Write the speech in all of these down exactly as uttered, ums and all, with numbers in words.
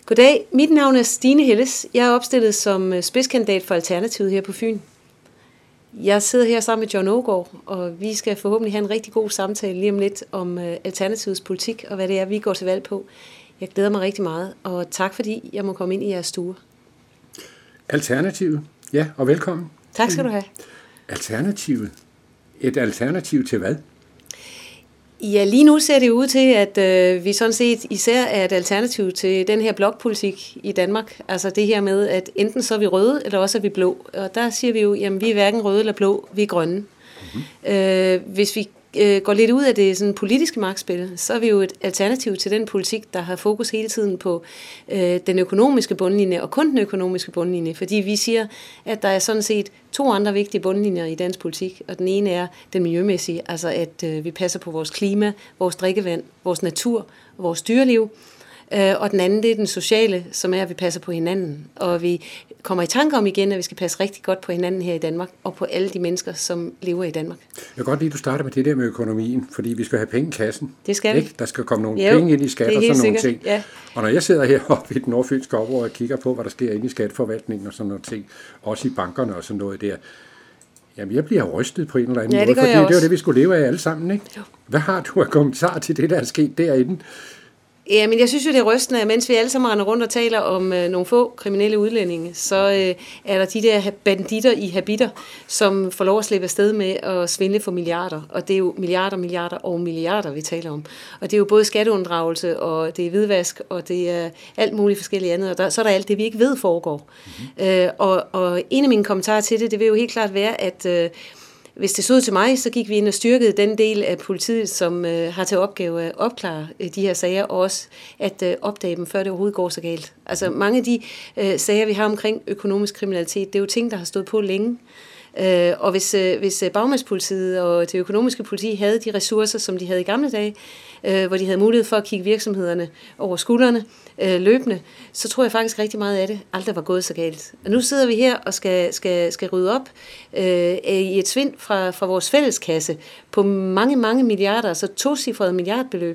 Goddag, mit navn er Stine Helles. Jeg er opstillet som spidskandidat for Alternativet her på Fyn. Jeg sidder her sammen med John Aagaard, og vi skal forhåbentlig have en rigtig god samtale lige om lidt om Alternativets politik og hvad det er, vi går til valg på. Jeg glæder mig rigtig meget, og tak fordi jeg må komme ind i jeres stue. Alternativet, ja, og velkommen. Tak skal du have. Alternativet. Et alternativ til hvad? Ja, lige nu ser det ud til, at øh, vi sådan set især er et alternativ til den her blokpolitik i Danmark. Altså det her med, at enten så er vi røde, eller også er vi blå. Og der siger vi jo, jamen vi er hverken røde eller blå, vi er grønne. Mm-hmm. Øh, hvis vi øh, går lidt ud af det sådan politiske magtspil, så er vi jo et alternativ til den politik, der har fokus hele tiden på øh, den økonomiske bundlinje, og kun den økonomiske bundlinje. Fordi vi siger, at der er sådan set to andre vigtige bundlinjer i dansk politik, og den ene er den miljømæssige, altså at øh, vi passer på vores klima, vores drikkevand, vores natur og vores dyreliv. Øh, og den anden, det er den sociale, som er, at vi passer på hinanden. Og vi kommer i tanke om igen, at vi skal passe rigtig godt på hinanden her i Danmark, og på alle de mennesker, som lever i Danmark. Jeg kan godt lide, at du starter med det der med økonomien, fordi vi skal have penge i kassen. Det skal vi. Ikke? Der skal komme nogle jo, penge ind i skat og sådan nogle sikkert. ting. Ja. Og når jeg sidder heroppe i den nordfynske område og kigger på, hvad der sker inde i skatteforvaltningen og sådan nogle ting, også i bankerne og sådan noget der, jamen jeg bliver rystet på en eller anden ja, måde, det fordi det er jo det, vi skulle leve af alle sammen, ikke? Jo. Hvad har du af kommentar til det, der er sket derinde? Ja, men jeg synes jo, det er rystende, at mens vi alle sammen render rundt og taler om øh, nogle få kriminelle udlændinge, så øh, er der de der banditter i habitter, som får lov at slippe afsted med at svindle for milliarder. Og det er jo milliarder, milliarder og milliarder, vi taler om. Og det er jo både skatteunddragelse, og det er hvidvask, og det er alt muligt forskelligt andet. Og der, så er der alt det, vi ikke ved foregår. Mm-hmm. Øh, og, og en af mine kommentarer til det, det vil jo helt klart være, at øh, hvis det stod til mig, så gik vi ind og styrkede den del af politiet, som øh, har til opgave at opklare øh, de her sager, og også at øh, opdage dem, før det overhovedet går så galt. Altså mange af de øh, sager, vi har omkring økonomisk kriminalitet, det er jo ting, der har stået på længe. Øh, og hvis, øh, hvis bagmandspolitiet og det økonomiske politi havde de ressourcer, som de havde i gamle dage, øh, hvor de havde mulighed for at kigge virksomhederne over skuldrene øh, løbende, så tror jeg faktisk rigtig meget af det aldrig var gået så galt. Og nu sidder vi her og skal, skal, skal rydde op øh, i et svind fra, fra vores fælleskasse på mange, mange milliarder, altså tocifrede milliardbeløb.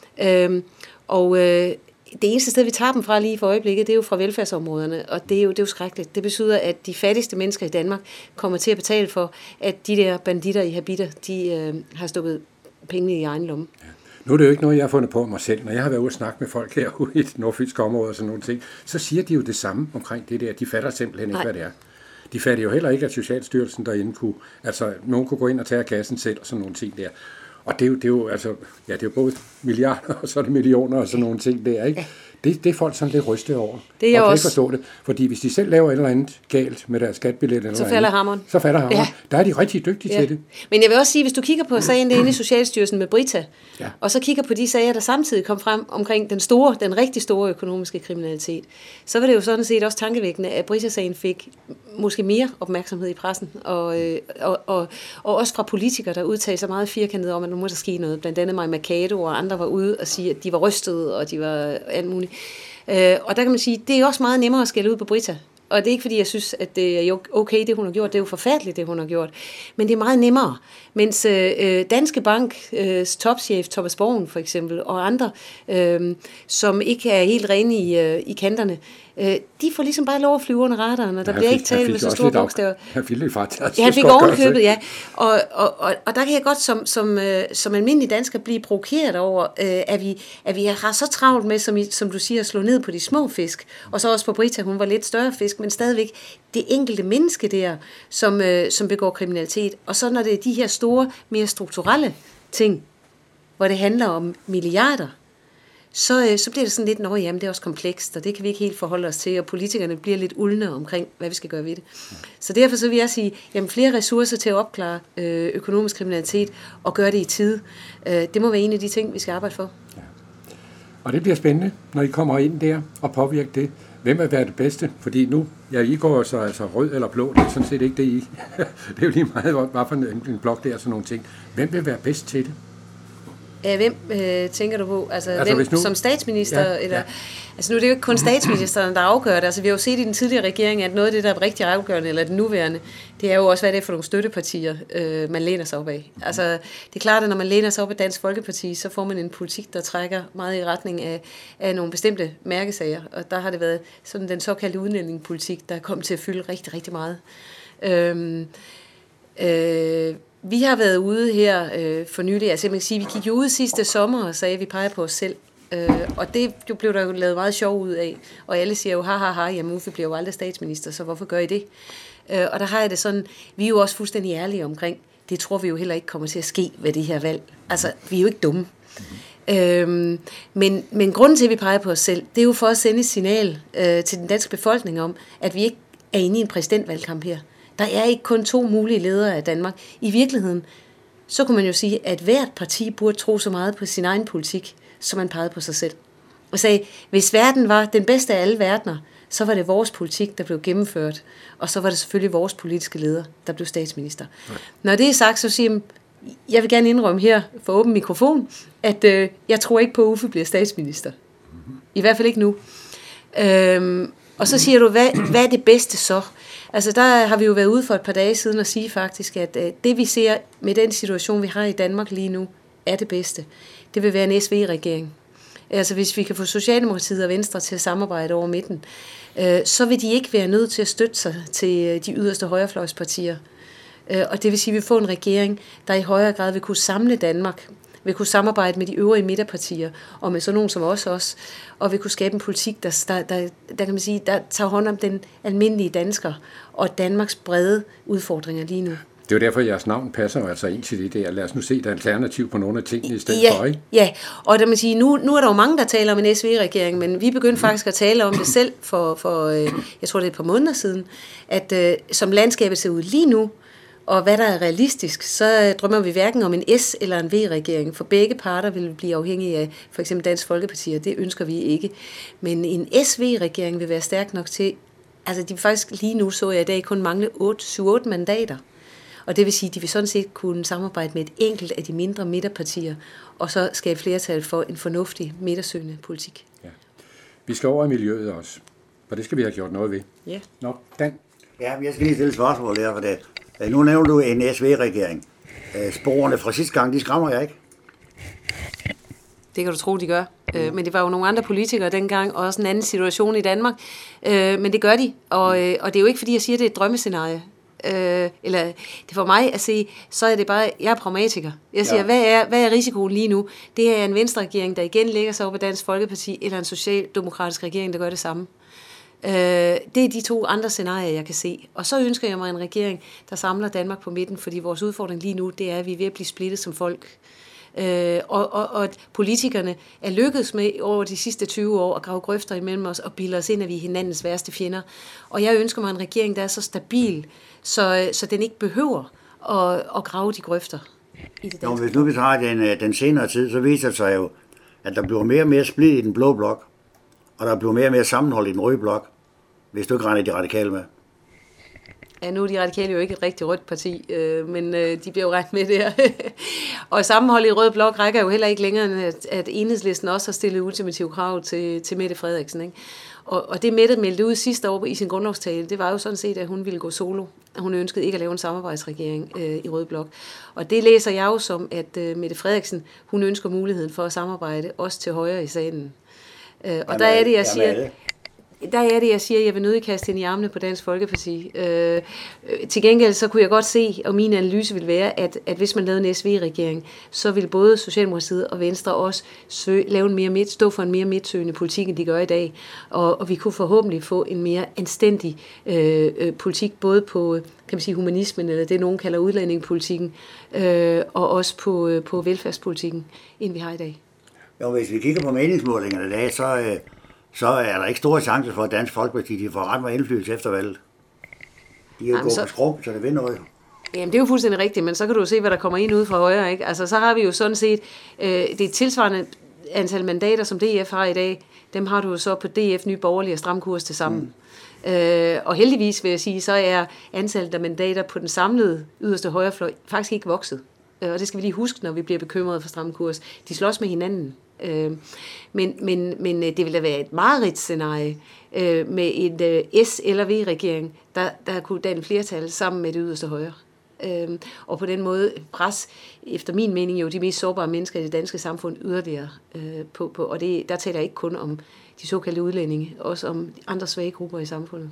Øh, og øh, det eneste sted, vi tager dem fra lige for øjeblikket, det er jo fra velfærdsområderne, og det er jo, det er jo skrækkeligt. Det betyder, at de fattigste mennesker i Danmark kommer til at betale for, at de der banditter i habitter, de øh, har stukket pengene i egen lomme. Ja. Nu er det jo ikke noget, jeg har fundet på mig selv. Når jeg har været ude og snakke med folk herude i det nordfynske område og sådan nogle ting, så siger de jo det samme omkring det der. De fatter simpelthen ikke, Nej. hvad det er. De fatter jo heller ikke, at Socialstyrelsen derinde kunne, altså nogen kunne gå ind og tage kassen selv og sådan nogle ting der. Og det er jo, det er jo, altså, ja, det er jo både milliarder, og så er det millioner og sådan nogle ting der, ikke? Ja. Det, det er folk sådan lidt rystet over. Det er jeg og kan også. Ikke forstå det. Fordi hvis de selv laver et eller andet galt med deres skatbillet, eller så falder andet, hammeren. Så falder hammeren. Ja. Der er de rigtig dygtige ja. til det. Men jeg vil også sige, hvis du kigger på sagen derinde i Socialstyrelsen med Brita, ja. og så kigger på de sager, der samtidig kom frem omkring den store, den rigtig store økonomiske kriminalitet, så var det jo sådan set også tankevækkende, at Brita-sagen fik måske mere opmærksomhed i pressen, og, og, og, og også fra politikere, der udtalte sig meget firkantet om, at nu må der ske noget. Blandt andet Mai Mercado og andre var ude og sige, at de var rystede, og de var alt muligt. Øh, og der kan man sige, det er også meget nemmere at skælde ud på Brita. Og det er ikke fordi, jeg synes, at det er okay, det hun har gjort. Det er jo forfærdeligt, det hun har gjort. Men det er meget nemmere. Mens øh, Danske Banks øh, topchef, Thomas Borgen for eksempel, og andre, øh, som ikke er helt rene i, øh, i kanterne, øh, de får ligesom bare lov at flyve under radaren, og der bliver ikke talt med så store bogstaver. Han fik lidt faktisk. Ja, han fik ovenkøbet, ja. Og, og, og, og der kan jeg godt som, som, øh, som almindelig dansker blive provokeret over, øh, at, vi, at vi har så travlt med, som, I, som du siger, at slå ned på de små fisk, og så også på Brita, hun var lidt større fisk, men stadigvæk det enkelte menneske der, som, øh, som begår kriminalitet. Og så når det er de her store, mere strukturelle ting, hvor det handler om milliarder, så, øh, så bliver det sådan lidt, nå jamen, det er også komplekst, og det kan vi ikke helt forholde os til, og politikerne bliver lidt uldne omkring, hvad vi skal gøre ved det. Så derfor så vil jeg sige, jamen flere ressourcer til at opklare øh, økonomisk kriminalitet, og gøre det i tide. Øh, det må være en af de ting, vi skal arbejde for. Ja. Og det bliver spændende, når I kommer ind der og påvirker det. Hvem vil være det bedste? Fordi nu, ja, I går så altså rød eller blå, det er sådan set ikke det, I. Det er jo lige meget, hvad for en, en blok der og sådan nogle ting. Hvem vil være bedst til det? Ja, hvem øh, tænker du på? Altså, altså hvem nu, som statsminister? Ja, eller, ja. Altså nu er det jo ikke kun statsministeren, der afgør det. Altså vi har jo set i den tidligere regering, at noget af det, der er rigtig afgørende, eller den nuværende, det er jo også, hvad det er for nogle støttepartier, øh, man læner sig op af. Altså det er klart, at når man læner sig op af Dansk Folkeparti, så får man en politik, der trækker meget i retning af, af nogle bestemte mærkesager. Og der har det været sådan den såkaldte udlændingepolitik, der er kommet til at fylde rigtig, rigtig meget. Øhm, øh, Vi har været ude her øh, for nylig, altså man kan sige, vi gik jo ud sidste sommer og sagde, at vi peger på os selv. Øh, og det jo blev der jo lavet meget sjov ud af. Og alle siger jo, ha ha ha, jamen Uffe bliver jo aldrig statsminister, så hvorfor gør I det? Øh, og der har jeg det sådan, vi er jo også fuldstændig ærlige omkring, det tror vi jo heller ikke kommer til at ske ved det her valg. Altså, vi er jo ikke dumme. Mm-hmm. Øhm, men, men grunden til, at vi peger på os selv, det er jo for at sende et signal øh, til den danske befolkning om, at vi ikke er inde i en præsidentvalgkamp her. Der er ikke kun to mulige ledere af Danmark. I virkeligheden, så kunne man jo sige, at hvert parti burde tro så meget på sin egen politik, som man pegede på sig selv. Og sagde, hvis verden var den bedste af alle verdener, så var det vores politik, der blev gennemført, og så var det selvfølgelig vores politiske leder, der blev statsminister. Nej. Når det er sagt, så siger jeg, jeg vil gerne indrømme her for åben mikrofon, at øh, jeg tror ikke på, at Uffe bliver statsminister. Mm-hmm. I hvert fald ikke nu. Øhm, og så siger du, hvad, hvad er det bedste så? Altså der har vi jo været ude for et par dage siden og sige faktisk, at øh, det vi ser med den situation, vi har i Danmark lige nu, er det bedste. Det vil være en S V-regering. Altså hvis vi kan få Socialdemokratiet og Venstre til at samarbejde over midten, øh, så vil de ikke være nødt til at støtte sig til de yderste højrefløjspartier. Øh, og det vil sige, at vi får en regering, der i højere grad vil kunne samle Danmark, vil kunne samarbejde med de øvrige midterpartier, og med sådan nogen som os også, og vil kunne skabe en politik, der, der, der, der, kan man sige, der tager hånd om den almindelige dansker, og Danmarks brede udfordringer lige nu. Det er jo derfor, jeres navn passer altså ind til det der. Lad os nu se et alternativ på nogle af tingene i stedet ja, for, ikke? Ja, og der man sige, nu, nu er der jo mange, der taler om en S V-regering, men vi begyndte faktisk at tale om det selv for, for øh, jeg tror det er et par måneder siden, at øh, som landskabet ser ud lige nu, og hvad der er realistisk, så øh, drømmer vi hverken om en S- eller en V-regering, for begge parter vil blive afhængige af for eksempel Dansk Folkeparti, og det ønsker vi ikke. Men en S V-regering vil være stærk nok til, altså de vil faktisk lige nu, så jeg i dag, kun mangle syv otte mandater. Og det vil sige, at de vil sådan set kunne samarbejde med et enkelt af de mindre midterpartier, og så skabe flertal for en fornuftig midtersøgende politik. Ja. Vi skal over i miljøet også, og det skal vi have gjort noget ved. Ja. Nå, Dan? Ja, jeg skal lige stille et spørgsmål her for det. Nu nævner du en S V-regering. Sporene fra sidste gang, de skræmmer jeg ikke. Det kan du tro, de gør. Mm. Men det var jo nogle andre politikere dengang, og også en anden situation i Danmark. Men det gør de, og, og det er jo ikke, fordi jeg siger, at det er et drømmescenarie. Øh, eller det for mig at se, så er det bare, jeg er pragmatiker. Jeg siger, ja. hvad, er, hvad er risikoen lige nu? Det er en venstreregering, der igen lægger sig op af Dansk Folkeparti, eller en socialdemokratisk regering, der gør det samme. Øh, det er de to andre scenarier, jeg kan se. Og så ønsker jeg mig en regering, der samler Danmark på midten, fordi vores udfordring lige nu, det er, at vi er ved at blive splittet som folk. Øh, og, og, og politikerne er lykkedes med over de sidste tyve år at grave grøfter imellem os og bilde os ind, at vi er hinandens værste fjender. Og jeg ønsker mig en regering, der er så stabil, så, så den ikke behøver at, at grave de grøfter i det danske. Jo, hvis nu vi tager den, den senere tid, så viser det sig jo, at der bliver mere og mere split i den blå blok, og der bliver mere og mere sammenhold i den røde blok, hvis du ikke regner de radikale med. Ja, nu er de radikale jo ikke et rigtig rødt parti, øh, men øh, de bliver jo ret med der. Og sammenholdet i Rød Blok rækker jo heller ikke længere, end at, at Enhedslisten også har stillet ultimative krav til, til Mette Frederiksen. Ikke? Og, og det Mette meldte ud sidste år i sin grundlovstale, det var jo sådan set, at hun ville gå solo. Hun ønskede ikke at lave en samarbejdsregering øh, i Rød Blok. Og det læser jeg jo som, at øh, Mette Frederiksen, hun ønsker muligheden for at samarbejde, også til højre i salen. Øh, og jamen, der er det, jeg siger... Jamen. Der er det, jeg siger, at jeg vil nødig kaste ind i armene på Dansk Folkeparti. Øh, til gengæld så kunne jeg godt se, og min analyse vil være, at, at hvis man lavede en S V-regering, så ville både Socialdemokratiet og Venstre også søge, lave en mere midt, stå for en mere midtsøgende politik, end de gør i dag. Og, og vi kunne forhåbentlig få en mere anstændig øh, øh, politik, både på kan man sige, humanismen, eller det nogen kalder udlændingepolitikken, øh, og også på, øh, på velfærdspolitikken, end vi har i dag. Jo, hvis vi kigger på meningsmålingerne i dag, så... Øh så er der ikke store chancer for, at Dansk Folkeparti de får ret meget indflydelse efter valget. De er jo gået på skrum, så det vinder noget. Jamen, det er jo fuldstændig rigtigt, men så kan du jo se, hvad der kommer ind ud fra højre, ikke? Altså, så har vi jo sådan set, øh, det er tilsvarende antal mandater, som D F har i dag, dem har du jo så på D F, Nye Borgerlige og Stram Kurs til sammen. Mm. Øh, og heldigvis vil jeg sige, så er antallet af mandater på den samlede yderste højrefløj faktisk ikke vokset. og det skal vi lige huske, når vi bliver bekymrede for stram kurs. De slås med hinanden. Men, men, men det ville da være et mareridtscenarie med en S- eller V-regering, der, der kunne danne flertal sammen med det yderste højre. Og på den måde pres, efter min mening, jo de mest sårbare mennesker i det danske samfund yderligere på. på og det, der taler jeg ikke kun om de såkaldte udlændinge, også om andre svage grupper i samfundet.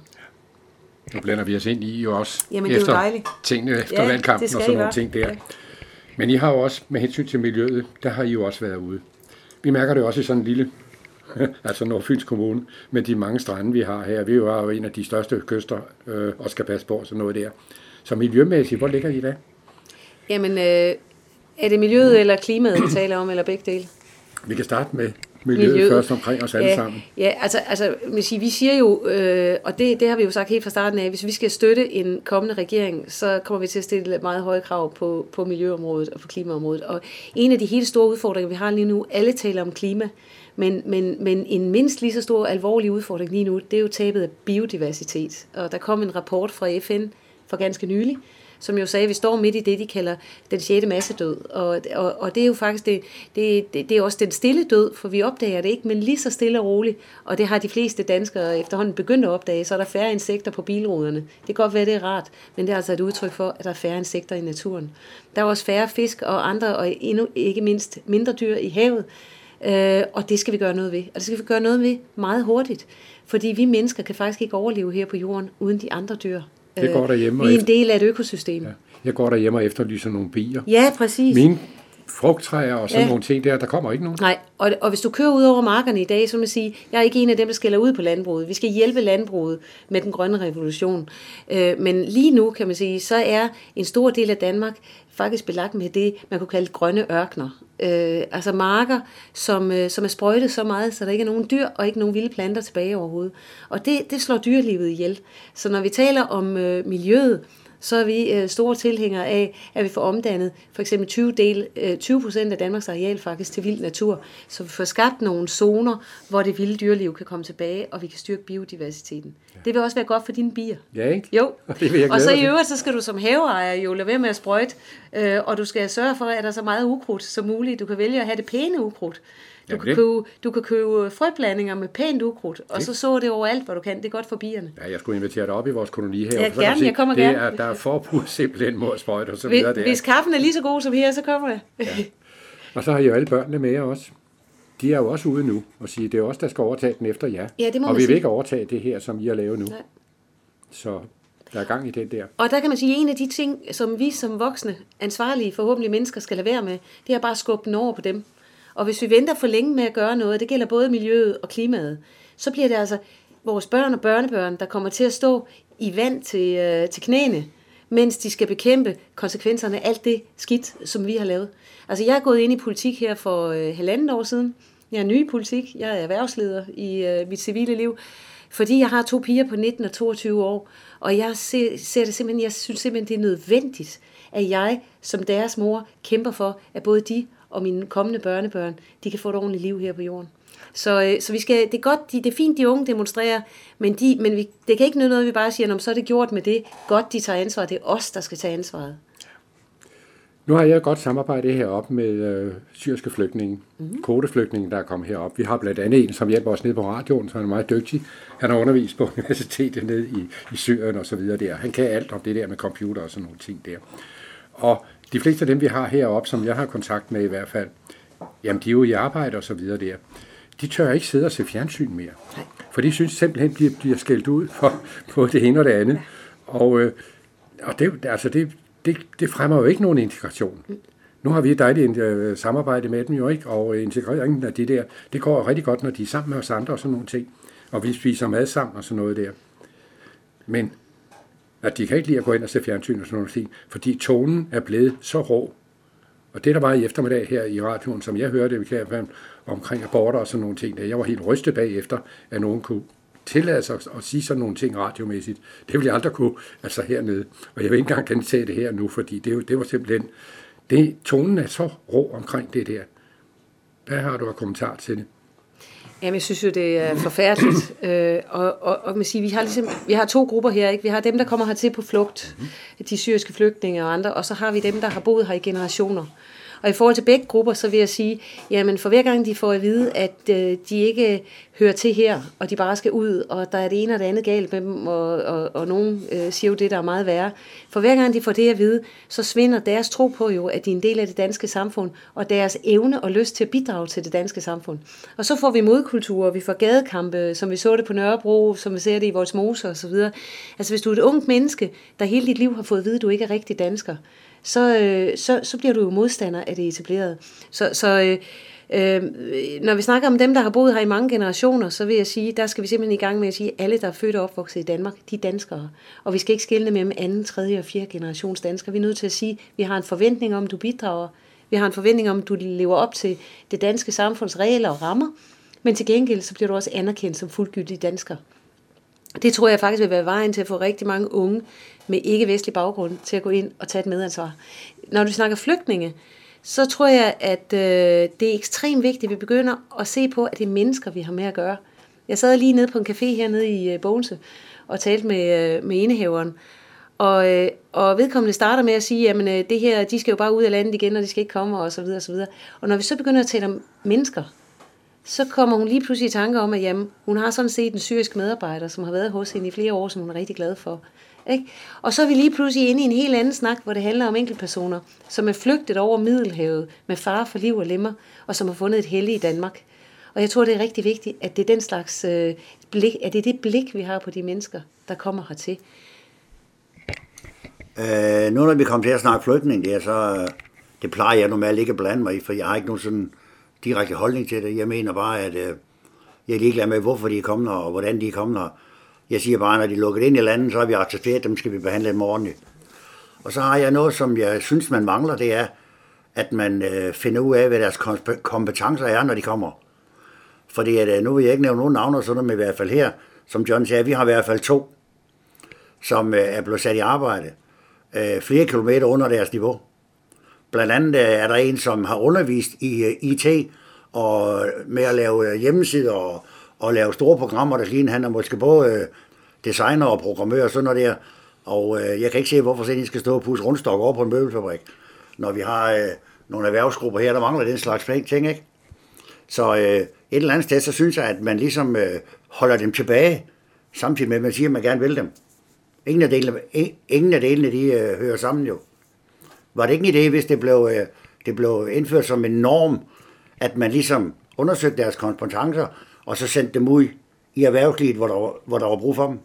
Nu blander vi os ind i jo også Jamen, efter tingene, efter ja, valgkampen og sådan nogle være. ting der. Ja. Men I har jo også, med hensyn til miljøet, der har I jo også været ude. Vi mærker det også i sådan en lille, altså Nordfyns Kommune, med de mange strande, vi har her. Vi er jo en af de største kyster, øh, og skal passe på sådan noget der. Så miljømæssigt, hvor ligger I da? Jamen, øh, er det miljøet eller klimaet, vi taler om, eller begge dele? Vi kan starte med miljøet, miljøet. først omkring os alle ja, sammen. Ja, altså, altså vi siger jo, øh, og det, det har vi jo sagt helt fra starten af, hvis vi skal støtte en kommende regering, så kommer vi til at stille meget høje krav på, på miljøområdet og på klimaområdet. Og en af de helt store udfordringer, vi har lige nu, alle taler om klima, men, men, men en mindst lige så stor alvorlig udfordring lige nu, det er jo tabet af biodiversitet. Og der kom en rapport fra F N for ganske nylig, som jo sagde, at vi står midt i det, de kalder den sjette massedød. Og, og, og det er jo faktisk det, det, det, det er også den stille død, for vi opdager det ikke, men lige så stille og roligt. Og det har de fleste danskere efterhånden begyndt at opdage, så er der færre insekter på bilruderne. Det kan godt være, det er rart, men det er altså et udtryk for, at der er færre insekter i naturen. Der er også færre fisk og andre, og endnu ikke mindst mindre dyr i havet. Øh, og det skal vi gøre noget ved. Og det skal vi gøre noget ved meget hurtigt. Fordi vi mennesker kan faktisk ikke overleve her på jorden uden de andre dyr. Det går derhjemme. Vi er en del af et økosystem. Ja. Jeg går derhjemme og efterlyser nogle bier. Ja, præcis. Mine frugttræer og sådan ja. nogle ting der, der kommer ikke nogen. Nej, og, og hvis du kører ud over markerne i dag, så må man sige, jeg er ikke en af dem, der skælder ud på landbruget. Vi skal hjælpe landbruget med den grønne revolution. Øh, men lige nu, kan man sige, så er en stor del af Danmark faktisk belagt med det, man kunne kalde grønne ørkener. Øh, altså marker, som, øh, som er sprøjtet så meget, så der ikke er nogen dyr og ikke nogen vilde planter tilbage overhovedet. Og det, det slår dyrelivet ihjel. Så når vi taler om øh, miljøet, så er vi øh, store tilhængere af, at vi får omdannet for eksempel tyve, del, øh, tyve procent af Danmarks areal faktisk til vild natur, så vi får skabt nogle zoner, hvor det vilde dyreliv kan komme tilbage, og vi kan styrke biodiversiteten. Ja. Det vil også være godt for dine bier. Ja, ikke? Jo. Det vil jeg og så i til. øvrigt, så skal du som haveejer jo lade være med at sprøjte, øh, og du skal sørge for, at der er så meget ukrudt som muligt. Du kan vælge at have det pæne ukrudt. Du, kan købe, du kan købe frøblandinger med pænt ukrudt, og så så det overalt, hvor du kan. Det er godt for bierne. Ja, jeg skulle invitere dig op i vores koloni her. Ja, gerne, se, jeg kommer det gerne. Er, der er forbud simpelthen mod sprøjt og så hvis, videre. Der. Hvis kaffen er lige så god som her, så kommer jeg. Ja. Og så har I jo alle børnene med jer også. De er jo også ude nu og sige, det er os, der skal overtage den efter jer. Ja, det må og man vi vil sige. ikke overtage det her, som I har lavet nu. Nej. Så der er gang i den der. Og der kan man sige, at en af de ting, som vi som voksne, ansvarlige, forhåbentlig mennesker skal lade være med, det er bare at skubbe den over på dem. Og hvis vi venter for længe med at gøre noget, det gælder både miljøet og klimaet, så bliver det altså vores børn og børnebørn, der kommer til at stå i vand til, øh, til knæene, mens de skal bekæmpe konsekvenserne af alt det skidt, som vi har lavet. Altså jeg er gået ind i politik her for øh, halvandet år siden. Jeg er ny i politik. Jeg er erhvervsleder i øh, mit civile liv, fordi jeg har to piger på nitten og toogtyve år, og jeg ser, ser det simpelthen, jeg synes simpelthen, det er nødvendigt, at jeg som deres mor kæmper for, at både de og mine kommende børnebørn, de kan få et ordentligt liv her på jorden. Så, så vi skal, det er godt, de, det er fint, de unge demonstrerer, men, de, men vi, det kan ikke nytte noget, at vi bare siger, så er det gjort med det. Godt, de tager ansvar. Det er os, der skal tage ansvaret. Nu har jeg et godt samarbejde heroppe med øh, syriske flygtninge, mm-hmm. kvoteflygtninge, der er kommet herop. Vi har blandt andet en, som hjælper os nede på radioen, så han er meget dygtig. Han har undervist på universitetet nede i, i Syrien og så videre der. Han kan alt om det der med computer og sådan nogle ting der. Og de fleste af dem, vi har heroppe, som jeg har kontakt med i hvert fald, jamen de er jo i arbejde og så videre der. De tør ikke sidde og se fjernsyn mere. For de synes simpelthen, de bliver, bliver skældt ud for, på det ene og det andet. Og, øh, og det, altså det, det, det fremmer jo ikke nogen integration. Nu har vi et dejligt uh, samarbejde med dem jo ikke, og integreringen af det der, det går rigtig godt, når de er sammen med os andre og sådan nogle ting. Og vi spiser mad sammen og sådan noget der. Men at de kan ikke lide at gå ind og se fjernsyn og sådan nogle ting, fordi tonen er blevet så rå. Og det, der var i eftermiddag her i radioen, som jeg hørte omkring aborter og sådan nogle ting, der jeg var helt rystet bagefter, at nogen kunne tillade sig at sige sådan nogle ting radiomæssigt. Det ville jeg aldrig kunne, altså hernede. Og jeg vil ikke engang gentage det her nu, fordi det, det var simpelthen, det, tonen er så rå omkring det der. Hvad har du af kommentar til det? Jamen, jeg synes jo, det er forfærdeligt. øh, og, og, og man siger, vi har ligesom, vi har to grupper her, ikke? Vi har dem, der kommer hertil på flugt, mm-hmm. de syriske flygtninge og andre, og så har vi dem, der har boet her i generationer. Og i forhold til begge grupper, så vil jeg sige, jamen for hver gang de får at vide, at øh, de ikke hører til her, og de bare skal ud, og der er det ene og det andet galt med dem, og, og, og nogen øh, siger jo det, der er meget værre. For hver gang de får det at vide, så svinder deres tro på jo, at de er en del af det danske samfund, og deres evne og lyst til at bidrage til det danske samfund. Og så får vi modkulturer, vi får gadekampe, som vi så det på Nørrebro, som vi ser det i Vollsmose og så videre. Altså hvis du er et ungt menneske, der hele dit liv har fået at vide, at du ikke er rigtig dansker, Så, øh, så, så bliver du jo modstander af det etablerede. Så, så øh, øh, når vi snakker om dem, der har boet her i mange generationer, så vil jeg sige, der skal vi simpelthen i gang med at sige, at alle, der er født og opvokset i Danmark, de er danskere. Og vi skal ikke skelne mellem anden, tredje og fjerde generations danskere. Vi er nødt til at sige, at vi har en forventning om, at du bidrager. Vi har en forventning om, at du lever op til det danske samfunds regler og rammer. Men til gengæld, så bliver du også anerkendt som fuldgyldig dansker. Det tror jeg faktisk vil være vejen til at få rigtig mange unge med ikke-vestlig baggrund til at gå ind og tage et medansvar. Når du snakker flygtninge, så tror jeg, at øh, det er ekstremt vigtigt, at vi begynder at se på, at det er mennesker, vi har med at gøre. Jeg sad lige nede på en café hernede i øh, Bogense og talte med, øh, med indehaveren, og, øh, og vedkommende starter med at sige, at øh, det her, de skal jo bare ud af landet igen, og de skal ikke komme, og så videre, og så videre. Og når vi så begynder at tale om mennesker, så kommer hun lige pludselig i tanker om, at jamen, hun har sådan set en syrisk medarbejder, som har været hos hende i flere år, som hun er rigtig glad for. Ikke? Og så er vi lige pludselig inde i en helt anden snak, hvor det handler om enkeltpersoner, som er flygtet over Middelhavet med fare for liv og lemmer, og som har fundet et helle i Danmark. Og jeg tror, det er rigtig vigtigt, at det er den slags øh, blik, at det er det blik, vi har på de mennesker, der kommer hertil. Øh, nu når vi kommer til at snakke flygtning, det, er så, det plejer jeg normalt ikke at blande mig i, for jeg har ikke nogen sådan direkte holdning til det. Jeg mener bare, at øh, jeg er ligeglad med, hvorfor de er kommet her, og hvordan de er kommet her. Jeg siger bare, at når de er lukket ind i landet, så har vi accepteret dem, skal vi behandle dem ordentligt. Og så har jeg noget, som jeg synes, man mangler, det er, at man øh, finder ud af, hvad deres kompetencer er, når de kommer. Fordi at, øh, nu vil jeg ikke nævne nogen navne, sådan, men i hvert fald her, som John sagde, vi har i hvert fald to, som øh, er blevet sat i arbejde øh, flere kilometer under deres niveau. Blandt andet er der en, som har undervist i I T og med at lave hjemmesider og, og lave store programmer, der ligner. Han er måske både designer og programmør og sådan noget der. Og jeg kan ikke se, hvorfor de skal stå og pusse rundstok over på en møbelfabrik, når vi har nogle erhvervsgrupper her, der mangler den slags ting, ikke? Så et eller andet sted, så synes jeg, at man ligesom holder dem tilbage, samtidig med, at man siger, at man gerne vil dem. Ingen af delene, ingen af delene de hører sammen jo. Var det ikke en idé, hvis det blev, det blev indført som en norm, at man ligesom undersøgte deres kompetencer, og så sendte dem ud i erhvervslivet, hvor der var, hvor der var brug for dem?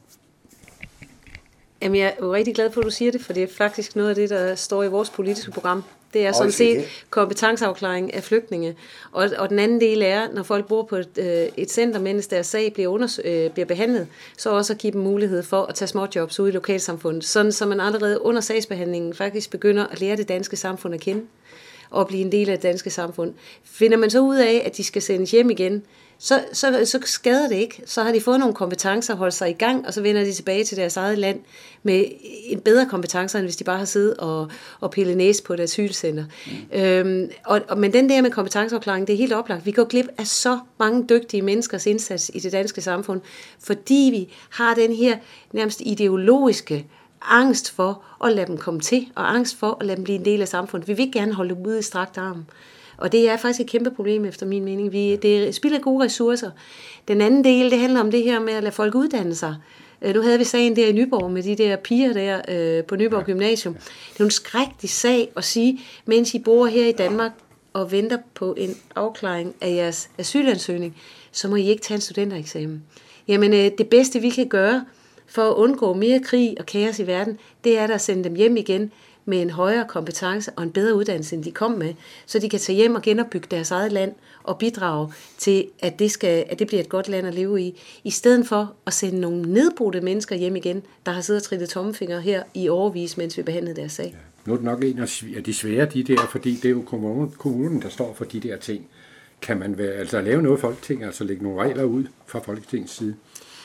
Jamen, jeg er jo rigtig glad for, at du siger det, for det er faktisk noget af det, der står i vores politiske program. Det er sådan set kompetenceafklaring af flygtninge. Og, og den anden del er, når folk bor på et, øh, et center, mens deres sag bliver, unders- øh, bliver behandlet, så også at give dem mulighed for at tage småjobs ude i lokalsamfundet. Sådan, så man allerede under sagsbehandlingen faktisk begynder at lære det danske samfund at kende og blive en del af det danske samfund. Finder man så ud af, at de skal sendes hjem igen, så, så, så skader det ikke. Så har de fået nogle kompetencer, holdt sig i gang, og så vender de tilbage til deres eget land med en bedre kompetencer, end hvis de bare har siddet og, og pillet næse på et asylcenter. Mm. Øhm, og, og, men den der med kompetenceafklaring, det er helt oplagt. Vi går glip af så mange dygtige menneskers indsats i det danske samfund, fordi vi har den her nærmest ideologiske angst for at lade dem komme til, og angst for at lade dem blive en del af samfundet. Vi vil gerne holde dem ude i strakt arm. Og det er faktisk et kæmpe problem, efter min mening. Vi, det spilder gode ressourcer. Den anden del, det handler om det her med at lade folk uddanne sig. Nu havde vi sagen der i Nyborg med de der piger der øh, på Nyborg Gymnasium. Det er jo en skrækkelig sag at sige, mens I bor her i Danmark og venter på en afklaring af jeres asylansøgning, så må I ikke tage en studentereksamen. Jamen øh, det bedste vi kan gøre for at undgå mere krig og kaos i verden, det er at sende dem hjem igen med en højere kompetence og en bedre uddannelse, end de kom med, så de kan tage hjem og genopbygge deres eget land og bidrage til, at det, skal, at det bliver et godt land at leve i, i stedet for at sende nogle nedbrudte mennesker hjem igen, der har siddet og trillet tommelfingre her i årevis, mens vi behandlede deres sag. Ja. Nu er det nok en af de svære, de der, fordi det er jo kommunen, der står for de der ting. Kan man være, altså lave noget i Folketinget, altså lægge nogle regler ud fra Folketingets side?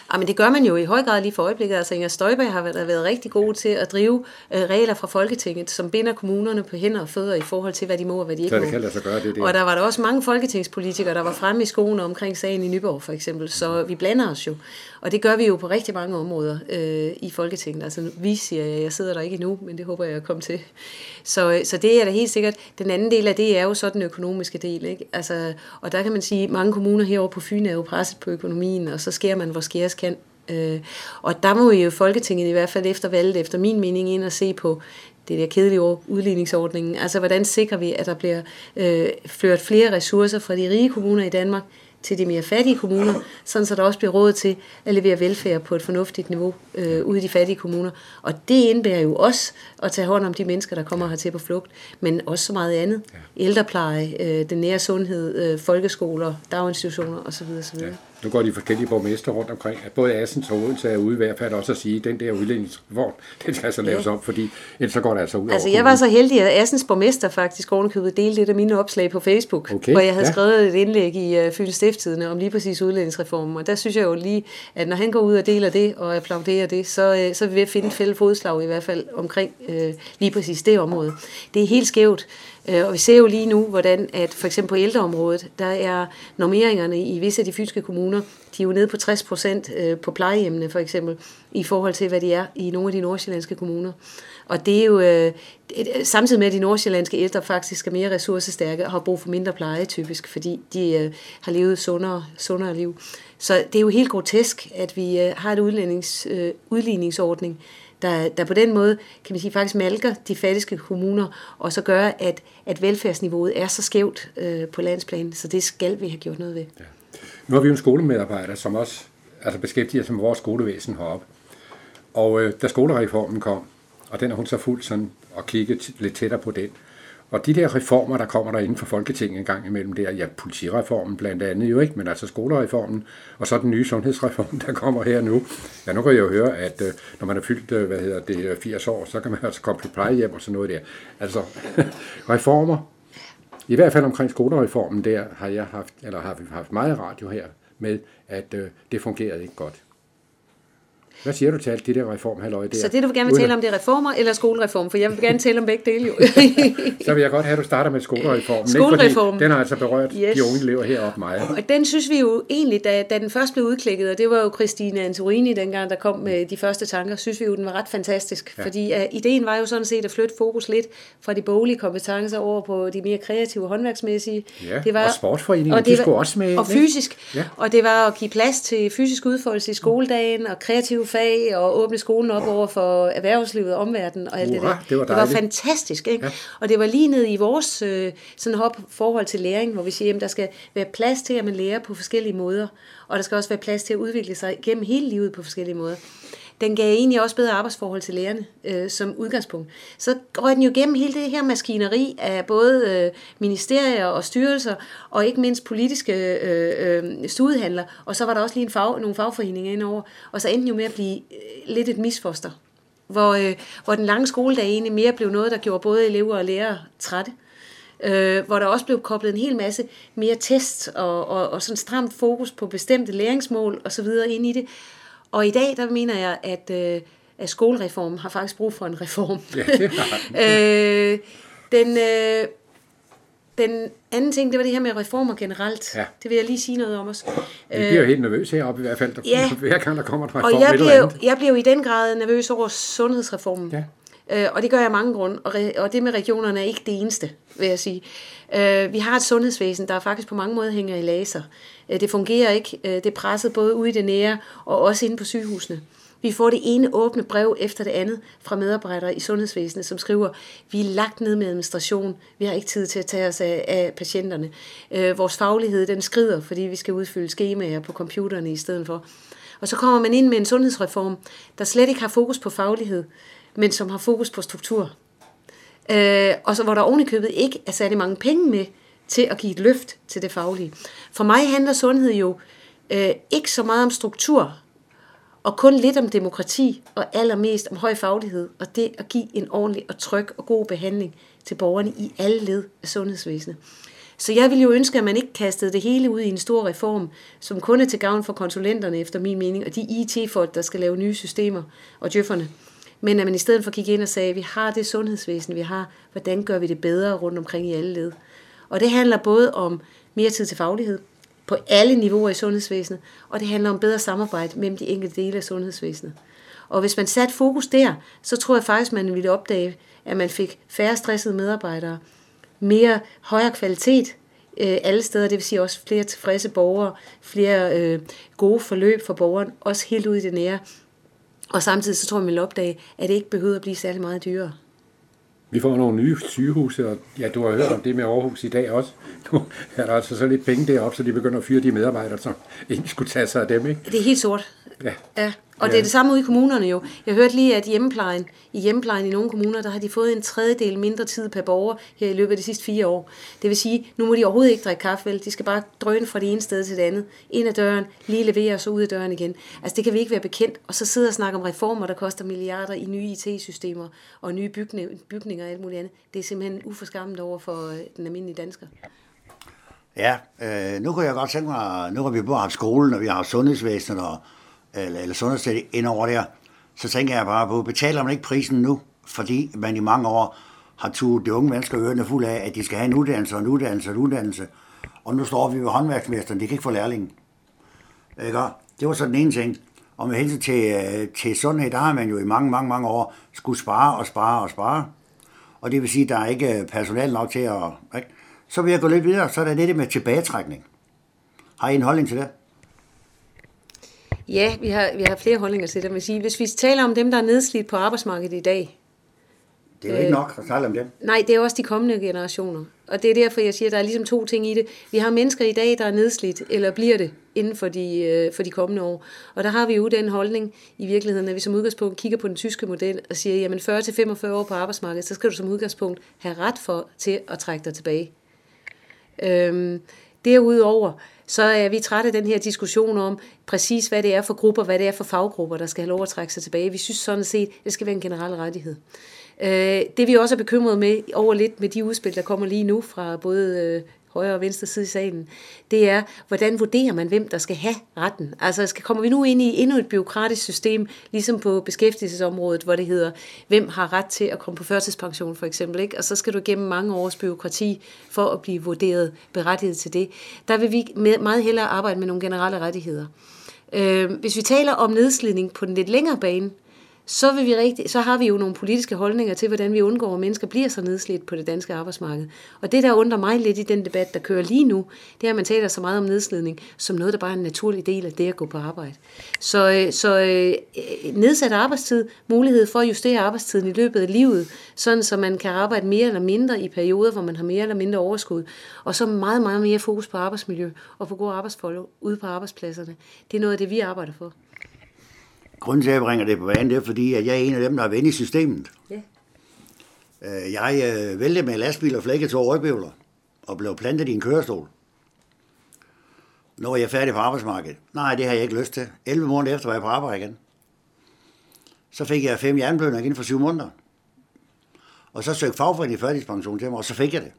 Ja, men det gør man jo i høj grad lige for øjeblikket. Altså Inger Støjberg har været, været rigtig god til at drive øh, regler fra Folketinget, som binder kommunerne på hænder og fødder i forhold til, hvad de må og hvad de ikke så må. det kan lade sig gøre, det, det. Og der var der også mange folketingspolitikere, der var fremme i skoene omkring sagen i Nyborg for eksempel. Så vi blander os jo. Og det gør vi jo på rigtig mange områder øh, i Folketinget. Altså vi siger jeg, jeg sidder der ikke endnu, men det håber jeg at komme til. Så, så det er da helt sikkert. Den anden del af det er jo så den økonomiske del, ikke? Altså, og der kan man sige, at mange kommuner herovre på Fyn er jo presset på økonomien, og så skærer man, hvor skæres kan. Øh, og der må jo Folketinget i hvert fald efter valget, efter min mening, ind og se på det der kedelige ord, udligningsordningen. Altså, hvordan sikrer vi, at der bliver øh, ført flere ressourcer fra de rige kommuner i Danmark til de mere fattige kommuner, sådan så der også bliver råd til at levere velfærd på et fornuftigt niveau øh, ude i de fattige kommuner. Og det indebærer jo også at tage hånd om de mennesker, der kommer hertil på flugt, men også så meget andet. Ja. Ældrepleje, øh, den nære sundhed, øh, folkeskoler, daginstitutioner osv. osv. Ja. Nu går de forskellige borgmester rundt omkring, at både Assens og Odense er ude i hvert fald også at sige, at den der udlændingsreform, den skal altså laves om, fordi ellers så går det altså ud Altså over jeg var så heldig, at Assens borgmester faktisk ovenikøbet delte lidt af mine opslag på Facebook, okay. hvor jeg havde ja. skrevet et indlæg i uh, Fyns Stiftstidende om lige præcis udlændingsreformen, og der synes jeg jo lige, at når han går ud og deler det og applauderer det, så, uh, så er vi ved at finde et fælles fodslag i hvert fald omkring uh, lige præcis det område. Det er helt skævt. Og vi ser jo lige nu, hvordan at for eksempel på ældreområdet, der er normeringerne i visse af de fynske kommuner, de er jo nede på tres procent på plejehjemmene for eksempel, i forhold til hvad de er i nogle af de nordsjællandske kommuner. Og det er jo samtidig med, at de nordsjællandske ældre faktisk er mere ressourcestærke og har brug for mindre pleje typisk, fordi de har levet sundere, sundere liv. Så det er jo helt grotesk, at vi har et udlændings, udligningsordning, Der, der på den måde, kan man sige, faktisk malker de fattigste kommuner, og så gør, at, at velfærdsniveauet er så skævt øh, på landsplan, så det skal vi have gjort noget ved. Ja. Nu har vi jo en skolemedarbejder, som også altså beskæftiger sig med vores skolevæsen heroppe. Og øh, da skolereformen kom, og den er hun så fuldt sådan, og kigget t- lidt tættere på den, og de der reformer, der kommer der inden for Folketinget en gang imellem, der, ja, politireformen blandt andet jo ikke, men altså skolereformen, og så den nye sundhedsreform, der kommer her nu. Ja, nu kan jeg jo høre, at øh, når man er fyldt, øh, hvad hedder det, firs år, så kan man altså komme på plejehjem og sådan noget der. Altså, reformer, i hvert fald omkring skolereformen der, har jeg haft, eller har vi haft meget radio her med, at øh, det fungerede ikke godt. Hvad siger du til alt det der reformhalløj der? Så det, du vil gerne vil tale om, det er reformer eller skolereform? For jeg vil gerne tale om begge dele jo. Så vil jeg godt have, at du starter med skolereformen. Skolereformen. Den har altså berørt yes. de unge elever heroppe meget. Og den synes vi jo egentlig, da, da den først blev udklikket, og det var jo Christine Antorini dengang, der kom med de første tanker, synes vi jo, den var ret fantastisk. Ja. Fordi uh, ideen var jo sådan set at flytte fokus lidt fra de boglige kompetencer over på de mere kreative og håndværksmæssige. Ja, det var, og sportsforeningen, og de skulle også med. Og fysisk. Ja. Og det var at give plads til fysisk udfoldelse i skoledagen, og kreative fag, og åbne skolen op over for erhvervslivet og omverdenen og alt Uha, det der. Det var, det var fantastisk, ikke? Ja. Og det var lige ned i vores øh, sådan hop forhold til læring, hvor vi siger, at der skal være plads til, at man lærer på forskellige måder, og der skal også være plads til at udvikle sig gennem hele livet på forskellige måder. Den gav egentlig også bedre arbejdsforhold til lærerne øh, som udgangspunkt. Så røg den jo gennem hele det her maskineri af både øh, ministerier og styrelser, og ikke mindst politiske øh, øh, studehandler, og så var der også lige en fag, nogle fagforeninger indover, og så endte jo med at blive øh, lidt et misfoster, hvor, øh, hvor den lange skoledag egentlig mere blev noget, der gjorde både elever og lærere trætte. Øh, hvor der også blev koblet en hel masse mere test og, og, og sådan stramt fokus på bestemte læringsmål og så videre ind i det. Og i dag, der mener jeg, at, øh, at skolereformen har faktisk brug for en reform. Ja, det har den. øh, den, øh, den anden ting, det var det her med reformer generelt. Ja. Det vil jeg lige sige noget om os. Jeg bliver jo helt nervøs heroppe i hvert fald, ja. hver gang der kommer en reform. Og jeg bliver, jeg bliver jo i den grad nervøs over sundhedsreformen. Ja. Øh, og det gør jeg af mange grunde, og, re- og det med regionerne er ikke det eneste, vil jeg sige. Øh, vi har et sundhedsvæsen, der faktisk på mange måder hænger i laser. Øh, det fungerer ikke. Øh, det er presset både ude i det nære, og også inde på sygehusene. Vi får det ene åbne brev efter det andet fra medarbejdere i sundhedsvæsenet, som skriver, vi er lagt ned med administration, vi har ikke tid til at tage os af, af patienterne. Øh, vores faglighed, den skrider, fordi vi skal udfylde skemaer på computerne i stedet for. Og så kommer man ind med en sundhedsreform, der slet ikke har fokus på faglighed, men som har fokus på struktur. Øh, og så hvor der ovenikøbet ikke er særlig mange penge med til at give et løft til det faglige. For mig handler sundhed jo øh, ikke så meget om struktur, og kun lidt om demokrati, og allermest om høj faglighed, og det at give en ordentlig og tryg og god behandling til borgerne i alle led af sundhedsvæsenet. Så jeg ville jo ønske, at man ikke kastede det hele ud i en stor reform, som kun er til gavn for konsulenterne, efter min mening, og de I T-folk, der skal lave nye systemer, og djøfferne. Men at man i stedet for kigge ind og sagde, at vi har det sundhedsvæsen, vi har, hvordan gør vi det bedre rundt omkring i alle led. Og det handler både om mere tid til faglighed, på alle niveauer i sundhedsvæsenet, og det handler om bedre samarbejde mellem de enkelte dele af sundhedsvæsenet. Og hvis man satte fokus der, så tror jeg faktisk, man ville opdage, at man fik færre stressede medarbejdere, mere højere kvalitet øh, alle steder, det vil sige også flere tilfredse borgere, flere øh, gode forløb for borgeren, også helt ud i det nære. Og samtidig så tror jeg, man vil opdage, at det ikke behøver at blive særlig meget dyrere. Vi får nogle nye sygehuse, og ja, du har hørt om det med Aarhus i dag også. Nu er der altså så lidt penge deroppe, så de begynder at fyre de medarbejdere, som ikke skulle tage sig af dem, ikke? Det er helt sort. Ja. Ja. Og ja. det er det samme ude i kommunerne jo. Jeg hørte lige, at hjemmeplejen, i hjemmeplejen i nogle kommuner, der har de fået en tredjedel mindre tid per borger her i løbet af de sidste fire år. Det vil sige, nu må de overhovedet ikke drikke kaffe, vel? De skal bare drøne fra det ene sted til det andet. Ind ad døren, lige levere og så ud af døren igen. Altså det kan vi ikke være bekendt. Og så sidde og snakke om reformer, der koster milliarder i nye I T-systemer og nye bygninger, bygninger og alt muligt andet. Det er simpelthen uforskammet over for den almindelige dansker. Ja, øh, nu kunne jeg godt tænke mig, nu har vi både haft skolen, og vi har haft sundhedsvæsenet, og, eller, eller sundhedsvæsenet ind over der, så tænker jeg bare på, betaler man ikke prisen nu, fordi man i mange år har tudet de unge mennesker ørerne fuld af, at de skal have en uddannelse, og en uddannelse, og en uddannelse, og nu står vi ved håndværksmesteren, de kan ikke få lærlingen. Ikke? Det var så den ene ting. Og med hensyn til, til sundhed, der har man jo i mange, mange, mange år skulle spare og spare og spare, og det vil sige, at der er ikke personale nok til at... Ikke? Så vil jeg gå lidt videre, så er der det med tilbagetrækning. Har I en holdning til det? Ja, vi har, vi har flere holdninger til det. Man siger, hvis vi taler om dem, der er nedslidt på arbejdsmarkedet i dag. Det er jo ikke nok at tale om dem. Nej, det er også de kommende generationer. Og det er derfor, jeg siger, at der er ligesom to ting i det. Vi har mennesker i dag, der er nedslidt, eller bliver det, inden for de, for de kommende år. Og der har vi jo den holdning i virkeligheden, at vi som udgangspunkt kigger på den tyske model og siger, jamen fyrre til femogfyrre år på arbejdsmarkedet, så skal du som udgangspunkt have ret for til at trække dig tilbage. Øhm, derudover så er vi trætte af den her diskussion om præcis hvad det er for grupper, hvad det er for faggrupper, der skal have lov at trække sig tilbage. Vi synes sådan set, det skal være en generel rettighed. Øh, det vi også er bekymret med over lidt med de udspil, der kommer lige nu fra både øh, højre og venstre side i salen, det er, hvordan vurderer man, hvem der skal have retten? Altså, skal, kommer vi nu ind i endnu et bureaukratisk system, ligesom på beskæftigelsesområdet, hvor det hedder, hvem har ret til at komme på førtidspension, for eksempel, ikke? Og så skal du igennem mange års bureaukrati for at blive vurderet berettiget til det. Der vil vi meget hellere arbejde med nogle generelle rettigheder. Øh, hvis vi taler om nedslidning på den lidt længere bane, så, vil vi rigtig, så har vi jo nogle politiske holdninger til, hvordan vi undgår, at mennesker bliver så nedslidt på det danske arbejdsmarked. Og det, der undrer mig lidt i den debat, der kører lige nu, det er, at man taler så meget om nedslidning, som noget, der bare er en naturlig del af det at gå på arbejde. Så, så nedsat arbejdstid, mulighed for at justere arbejdstiden i løbet af livet, sådan så man kan arbejde mere eller mindre i perioder, hvor man har mere eller mindre overskud, og så meget, meget mere fokus på arbejdsmiljø og på gode arbejdsforhold ude på arbejdspladserne. Det er noget af det, vi arbejder for. Grunden til, at jeg bringer det på banen, det er, fordi at jeg er en af dem, der er ven i systemet. Ja. Jeg øh, væltede med lastbil og flækkede to rygbøvler og blev plantet i en kørestol. Nu er jeg færdig på arbejdsmarkedet. Nej, det har jeg ikke lyst til. elleve måneder efter var jeg på arbejde igen. Så fik jeg fem jernblødninger inden for syv måneder. Og så søgte fagforeningen førtidspension til mig, og så fik jeg det.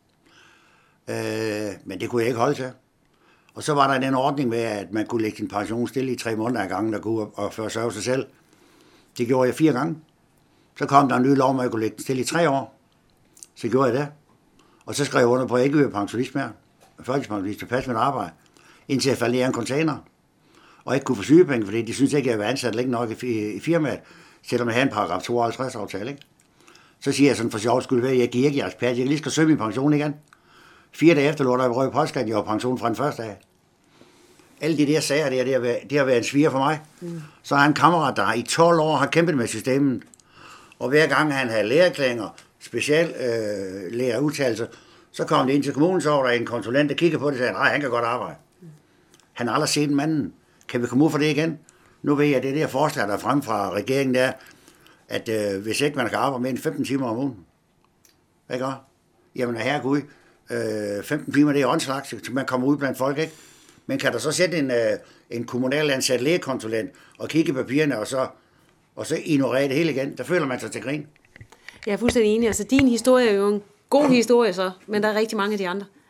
Øh, men det kunne jeg ikke holde til. Og så var der den ordning med, at man kunne lægge sin pension stille i tre måneder ad gangen, der kunne og forsørge sig selv. Det gjorde jeg fire gange. Så kom der en ny lov, om at jeg kunne lægge den stille i tre år. Så gjorde jeg det. Og så skrev jeg under på, at jeg ikke ville være pensionist mere. Førtidspensionist til passe mit arbejde. Indtil jeg faldt ned i en container. Og ikke kunne få sygepenge, fordi de synes ikke, at jeg var ansat længe nok i firmaet, selvom jeg havde en paragraf tooghalvtreds aftale. Ikke? Så siger jeg sådan for sjov skyld, at jeg giver ikke jeres pas. Jeg kan lige skal søge min pension igen. Fire dage efter lå der i røde postkassen, jeg var pension fra den første dag. Alle de der sager, det har, det har, været, det har været en sviger for mig. Mm. Så har han en kammerat, der i tolv år har kæmpet med systemet. Og hver gang han havde lægerklænger, special øh, lægerudtalelser, så kom det ind til kommunen, så var der en konsulent, der kiggede på det og sagde, nej, han kan godt arbejde. Mm. Han har aldrig set manden. Kan vi komme ud for det igen? Nu ved jeg, at det der forslag, der er frem fra regeringen, der, at øh, hvis ikke man kan arbejde mere end femten timer om ugen. Ikke også? Jamen herregud, øh, femten timer, det er åndslagt, så man kommer ud blandt folk, ikke? Men kan der så sætte en, øh, en kommunal ansat lægekonsulent og kigge i papirerne, og så, og så ignorere det hele igen? Der føler man sig til grin. Jeg er fuldstændig enig. Altså, din historie er jo en god historie så, men der er rigtig mange af de andre.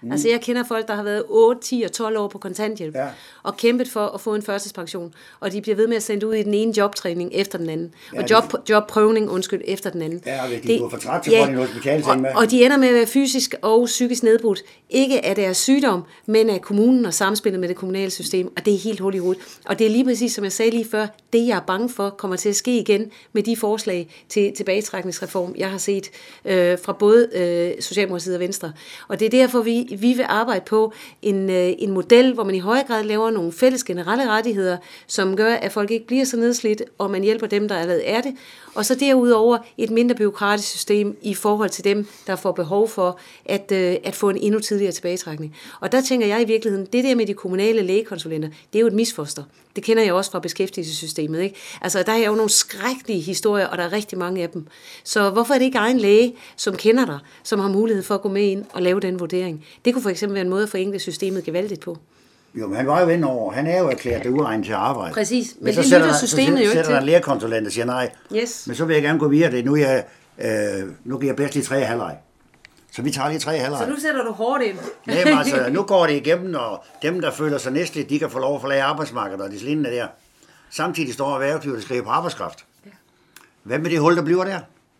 Mm. Altså jeg kender folk, der har været otte, ti og tolv år på kontanthjælp, ja. og kæmpet for at få en førtidspension, og de bliver ved med at sende ud i den ene jobtræning efter den anden, ja, og job, jobprøvning, undskyld, efter den anden. Ja, og de det, går for træt til ja, en hospitalseng med. Og, og de ender med at være fysisk og psykisk nedbrudt, ikke af deres sygdom, men af kommunen og samspillet med det kommunale system, og det er helt hul i hovedet. Og det er lige præcis, som jeg sagde lige før, det jeg er bange for, kommer til at ske igen med de forslag til tilbagetrækningsreform, jeg har set øh, fra både øh, Socialdemokratiet og Venstre. Og det er derfor, vi, vi vil arbejde på en, øh, en model, hvor man i højere grad laver nogle fælles generelle rettigheder, som gør, at folk ikke bliver så nedslidt, og man hjælper dem, der allerede er det. Og så derudover et mindre bureaukratisk system i forhold til dem, der får behov for at, øh, at få en endnu tidligere tilbagetrækning. Og der tænker jeg i virkeligheden, det der med de kommunale lægekonsulenter, det er jo et misfoster. Det kender jeg også fra beskæftigelsessystemet, ikke? Altså, der er jo nogle skrækkelige historier, og der er rigtig mange af dem. Så hvorfor er det ikke egen læge, som kender dig, som har mulighed for at gå med ind og lave den vurdering? Det kunne for eksempel være en måde at forenkle systemet gevaldigt på. Jo, men han var jo inde over. Han er jo erklæret det uegnet til at arbejde. Præcis, men, men det lytter systemet så jo ikke til. Så sætter der en lægekonsulent og siger nej. Yes. Men så vil jeg gerne gå videre. Det. Nu, er jeg, øh, nu giver jeg bedst lige tre halvleg. Så vi tager lige tre halvleg. Så nu sætter du hårdt ind. Nej, altså, nu går det igennem, og dem, der føler sig næstligt, de kan få lov at forlade arbejdsmarkedet, og de lignende der. Samtidig står erhvervslivet og skriver på arbejdskraft. Ja. Hvad med det hul, der bliver der?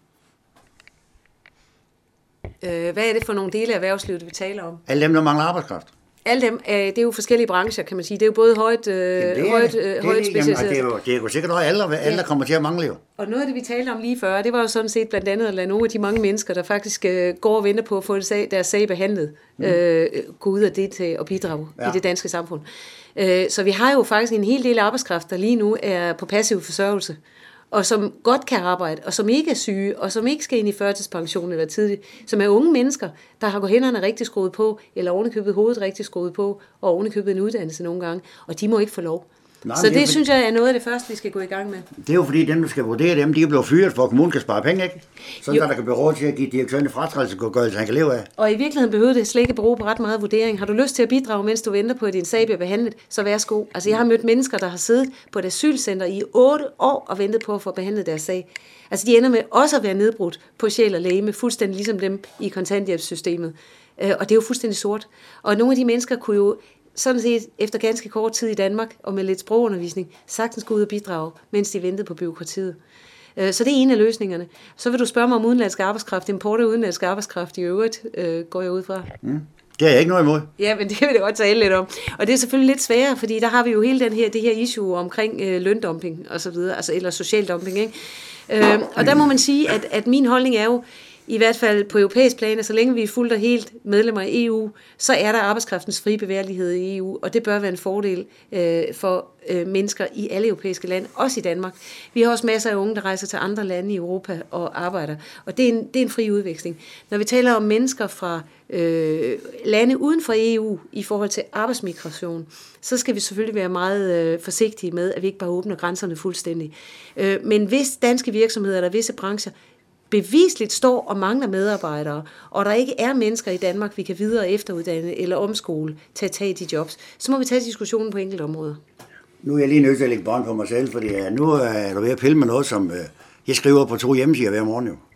Øh, hvad er det for nogle dele af erhvervslivet, vi taler om? Alle dem, der mangler arbejdskraft. Alle dem, øh, det er jo forskellige brancher, kan man sige. Det er jo både højt, øh, jamen, højt, øh, højt specialiseret. Det er jo, det er jo sikkert også alle, alle, der kommer til at mangle jo. Og noget af det, vi talte om lige før, det var jo sådan set blandt andet at lade nogle af de mange mennesker, der faktisk øh, går og venter på at få deres sag behandlet, mm. øh, gå ud af det til at bidrage ja. i det danske samfund. Øh, så vi har jo faktisk en hel del arbejdskraft, der lige nu er på passiv forsørgelse, og som godt kan arbejde, og som ikke er syge, og som ikke skal ind i førtidspension eller tidligt, som er unge mennesker, der har gået hænderne rigtig skruet på, eller ovenikøbet hovedet rigtig skruet på, og ovenikøbet en uddannelse nogle gange, og de må ikke få lov. Nej, så det, det for... synes jeg er noget af det første, vi skal gå i gang med. Det er jo fordi, dem, der skal vurdere dem, de er blevet fyret, for at kommunen kan spare penge, ikke? Sådan der, der kan blive råd til at give direktøren fratrædelsesgodtgørelse, han kan leve af. Og i virkeligheden behøver det slet ikke bero på ret meget vurdering. Har du lyst til at bidrage, mens du venter på, at din sag bliver behandlet, så værsgo. Altså, jeg har mødt mennesker, der har siddet på et asylcenter i otte år og ventet på at få behandlet deres sag. Altså, de ender med også at være nedbrudt på sjæl og legeme, fuldstændig ligesom dem i kontanthjælpssystemet. Og det er jo fuldstændig sort. Og nogle af de mennesker kunne jo sådan set efter ganske kort tid i Danmark, og med lidt sprogundervisning, sagtens gå ud og bidrage, mens de ventede på bureaukratiet. Så det er en af løsningerne. Så vil du spørge mig om udenlandsk arbejdskraft, import af udenlandsk arbejdskraft i øvrigt, øh, går jeg ud fra. Mm. Det er jeg ikke noget imod. Ja, men det vil jeg godt tale lidt om. Og det er selvfølgelig lidt sværere, fordi der har vi jo hele den her, det her issue omkring øh, løndumping og så videre, altså, eller social dumping, ikke? Øh, og der må man sige, at, at min holdning er jo, i hvert fald på europæisk plan, så længe vi er fuldt og helt medlemmer af E U, så er der arbejdskraftens frie bevægelighed i E U, og det bør være en fordel øh, for øh, mennesker i alle europæiske lande, også i Danmark. Vi har også masser af unge, der rejser til andre lande i Europa og arbejder, og det er en, det er en fri udveksling. Når vi taler om mennesker fra øh, lande uden for E U i forhold til arbejdsmigration, så skal vi selvfølgelig være meget øh, forsigtige med, at vi ikke bare åbner grænserne fuldstændig. Øh, men hvis danske virksomheder eller visse brancher bevisligt står og mangler medarbejdere, og der ikke er mennesker i Danmark, vi kan videre efteruddanne eller omskole til at tage de jobs, så må vi tage diskussionen på enkelte områder. Nu er jeg lige nødt til at lægge bånd på mig selv, fordi nu er du ved at pille med noget, som jeg skriver på to hjemmesider hver morgen jo.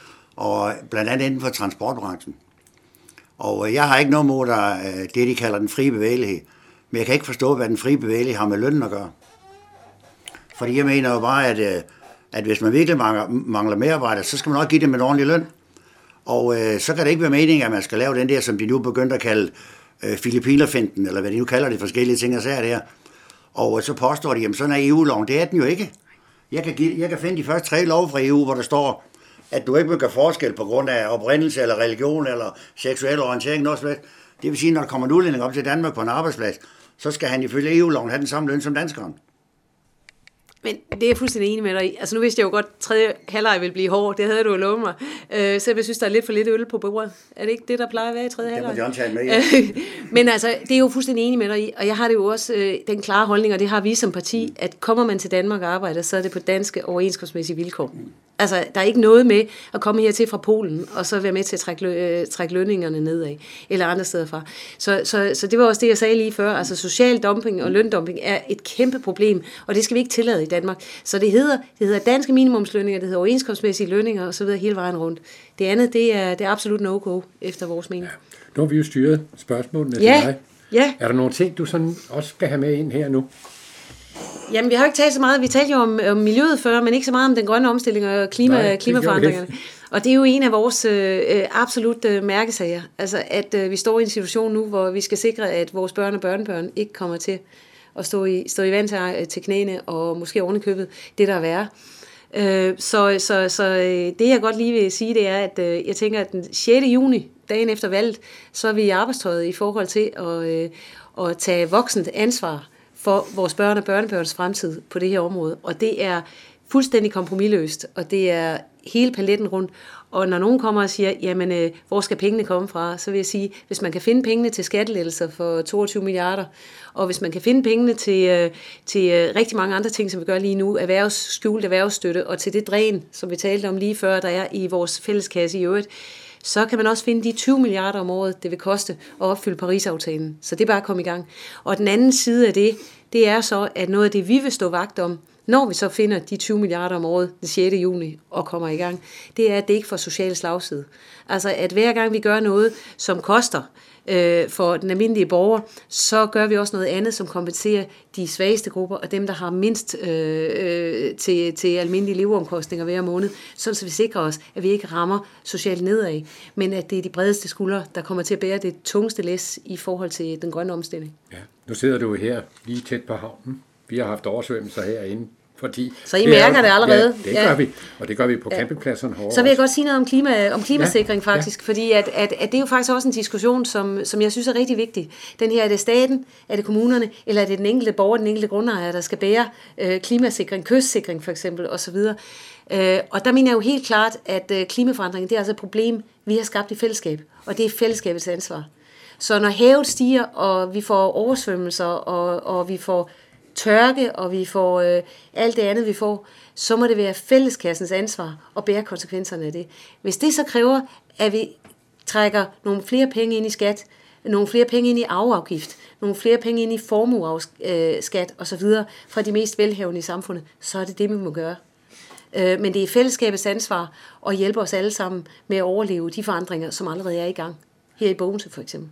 Og blandt andet inden for transportbranchen. Og jeg har ikke noget mod det, de kalder den frie bevægelighed. Men jeg kan ikke forstå, hvad den frie bevægelighed har med lønnen at gøre. Fordi jeg mener jo bare, at at hvis man virkelig mangler, mangler medarbejdere, så skal man også give dem en ordentlig løn. Og øh, så kan det ikke være meningen, at man skal lave den der, som de nu begyndte at kalde øh, Filippinerfinten, eller hvad de nu kalder det, forskellige ting og sager der. Og øh, så påstår de, jamen sådan er E U-loven. Det er den jo ikke. Jeg kan, give, jeg kan finde de første tre lov fra E U, hvor der står, at du ikke må gøre forskel på grund af oprindelse, eller religion, eller seksuel orientering, noget slet. Det vil sige, når der kommer en udlænding op til Danmark på en arbejdsplads, så skal han ifølge E U-loven have den samme løn som danskeren. Men det er jeg fuldstændig enig med dig i. Altså nu vidste jeg jo godt, at tredje halvleg ville blive hård. Det havde du jo lovet mig. Øh, så jeg synes, der er lidt for lidt øl på bordet. Er det ikke det, der plejer at være i tredje halvleg? Det må John tage med, ja. Men altså, det er jo fuldstændig enig med dig i. Og jeg har det jo også øh, den klare holdning, og det har vi som parti, at kommer man til Danmark og arbejder, så er det på danske overenskomstmæssige vilkår. Altså, der er ikke noget med at komme hertil fra Polen, og så være med til at trække, øh, trække lønningerne nedad, eller andre steder fra. Så, så, så det var også det, jeg sagde lige før. Altså, social dumping og løndumping er et kæmpe problem, og det skal vi ikke tillade i Danmark. Så det hedder, det hedder danske minimumslønninger, det hedder overenskomstmæssige lønninger, og så videre hele vejen rundt. Det andet, det er, det er absolut no-go, efter vores mening. Ja. Nu har vi jo styret spørgsmålene til Ja, dig. ja. Er der nogle ting, du sådan også skal have med ind her nu? Jamen, vi har jo ikke talt så meget. Vi talte jo om, om miljøet før, men ikke så meget om den grønne omstilling og klima, Nej, det klimaforandringerne. gjorde Og det er jo en af vores øh, absolut øh, mærkesager. Altså, at øh, vi står i en situation nu, hvor vi skal sikre, at vores børn og børnebørn ikke kommer til at stå i, stå i vand til, til knæene, og måske ovenikøbet det, der er værre. Øh, så så, så øh, det, jeg godt lige vil sige, det er, at øh, jeg tænker, at den sjette juni, dagen efter valget, så er vi i arbejdstøjet i forhold til at, øh, at tage voksent ansvar for vores børn og børnebørns fremtid på det her område. Og det er fuldstændig kompromisløst, og det er hele paletten rundt. Og når nogen kommer og siger, jamen, øh, hvor skal pengene komme fra, så vil jeg sige, hvis man kan finde pengene til skattelettelser for toogtyve milliarder, og hvis man kan finde pengene til, øh, til øh, rigtig mange andre ting, som vi gør lige nu, erhvervs, skjult erhvervsstøtte, og til det dræn, som vi talte om lige før, der er i vores fælleskasse i øvrigt, så kan man også finde de tyve milliarder om året, det vil koste at opfylde Paris-aftalen. Så det er bare at komme i gang. Og den anden side af det, det er så, at noget af det, vi vil stå vagt om, når vi så finder de tyve milliarder om året den sjette juni og kommer i gang, det er, at det ikke får social slagside. Altså, at hver gang vi gør noget, som koster øh, for den almindelige borger, så gør vi også noget andet, som kompenserer de svageste grupper og dem, der har mindst øh, øh, til, til almindelige leveomkostninger hver måned, sådan så vi sikrer os, at vi ikke rammer socialt nedad, men at det er de bredeste skuldre, der kommer til at bære det tungeste læs i forhold til den grønne omstilling. Ja, nu sidder du her lige tæt på havnen. Vi har haft oversvømmelser herinde. Fordi så I mærker er, det allerede? Ja, det gør ja. vi, og det gør vi på ja. campingpladserne hårdere. Så vil jeg godt sige noget om, klima, om klimasikring ja. faktisk, ja. fordi at, at, at det er jo faktisk også en diskussion, som, som jeg synes er rigtig vigtig. Den her, er det staten, er det kommunerne, eller er det den enkelte borger, den enkelte grundejer, der skal bære øh, klimasikring, kystsikring for eksempel, osv. Øh, og der mener jeg jo helt klart, at øh, klimaforandring, det er altså et problem, vi har skabt i fællesskab, og det er fællesskabets ansvar. Så når havet stiger, og vi får oversvømmelser, og, og vi får tørke, og vi får øh, alt det andet, vi får, så må det være fælleskassens ansvar at bære konsekvenserne af det. Hvis det så kræver, at vi trækker nogle flere penge ind i skat, nogle flere penge ind i arveafgift, nogle flere penge ind i formueskat osv. fra de mest velhavende i samfundet, så er det det, vi må gøre. Øh, men det er fællesskabets ansvar at hjælpe os alle sammen med at overleve de forandringer, som allerede er i gang. Her i Bogense for eksempel.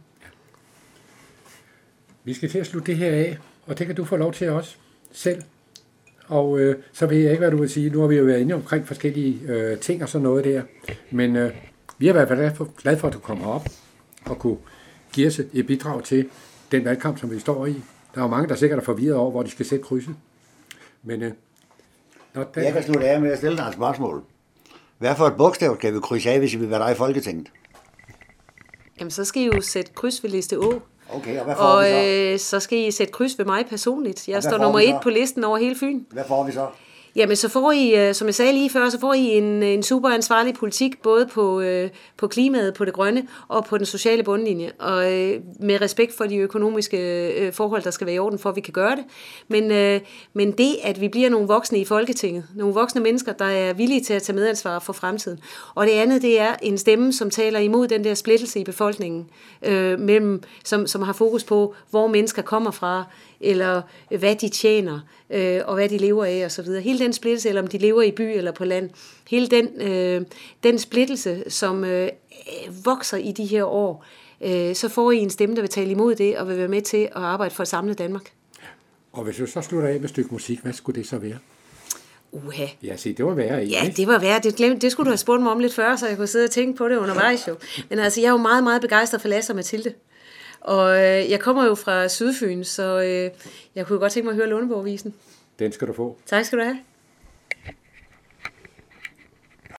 Vi skal til at slutte det her af. Og det kan du få lov til også selv. Og øh, så ved jeg ikke, hvad du vil sige. Nu har vi jo været inde omkring forskellige øh, ting og sådan noget der. Men øh, vi har været glade for, glad for, at du kommer op og kunne give os et bidrag til den valgkamp, som vi står i. Der er jo mange, der sikkert er forvirret over, hvor de skal sætte krydset. Men øh, der... Jeg kan slutte af med at stille dig et spørgsmål. Hvad for et bogstav skal vi krydse af, hvis vi vil være der i Folketinget? Jamen, så skal I jo sætte kryds ved liste Å. Okay, og hvad får og, vi så? Øh, så skal I sætte kryds ved mig personligt. Jeg står får nummer vi et så? på listen over hele Fyn. Hvad får vi så? Jamen, så får I, som jeg sagde lige før, så får I en, en super ansvarlig politik, både på, øh, på klimaet, på det grønne og på den sociale bundlinje. Og øh, med respekt for de økonomiske øh, forhold, der skal være i orden, for at vi kan gøre det. Men, øh, men det, at vi bliver nogle voksne i Folketinget, nogle voksne mennesker, der er villige til at tage medansvar for fremtiden. Og det andet, det er en stemme, som taler imod den der splittelse i befolkningen, øh, mellem, som, som har fokus på, hvor mennesker kommer fra, eller hvad de tjener, øh, og hvad de lever af, og så videre. Hele den splittelse, eller om de lever i by eller på land, hele den, øh, den splittelse, som øh, vokser i de her år, øh, så får I en stemme, der vil tale imod det, og vil være med til at arbejde for at samle Danmark. Og hvis du så slutter af med et stykke musik, hvad skulle det så være? Uha. Ja, se, det var værre i. Ja, det var værre. Det, glemte, det skulle du have spurgt mig om lidt før, så jeg kunne sidde og tænke på det undervejs jo. Men altså, jeg er jo meget, meget begejstret for Lasse og Mathilde. Og øh, jeg kommer jo fra Sydfyn, så øh, jeg kunne godt tænke mig at høre Lundeborg-visen. Den skal du få. Tak skal du have.